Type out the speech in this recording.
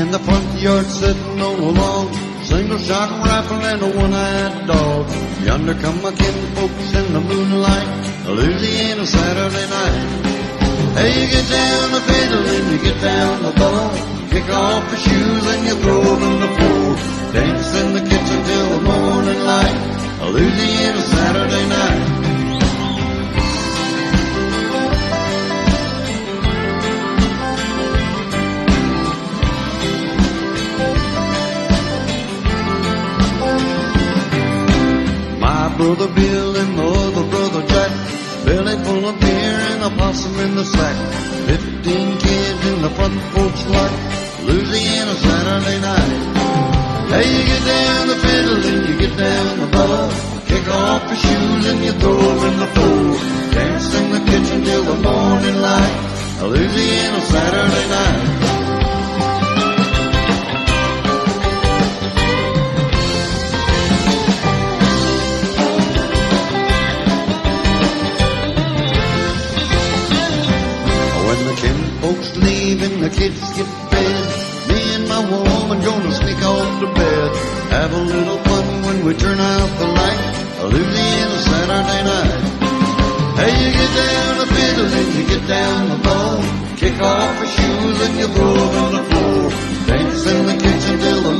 in the front yard sitting on a log, single shot rifle and a one-eyed dog. Yonder come my kinfolks in the moonlight, Louisiana Saturday night. Hey, you get down the fiddle and you get down the ball, kick off your shoes and you throw them in the floor, dance in the kitchen till the morning light, Louisiana Saturday night. My brother Bill and my other brother Jack, belly full of beer and a possum in the sack, 15 kids in the front porch lot, Louisiana Saturday night. Hey, you get down the fiddle and you get down the ball, kick off your shoes and you throw them in the floor, dance in the kitchen till the morning light, Louisiana Saturday night. Folks leave and the kids get fed, me and my woman gonna sneak off to bed, have a little fun when we turn out the light, Louisiana Saturday night. Hey, you get down the fiddle and you get down the ball, kick off your shoes and you throw them on the floor, dance in the kitchen till the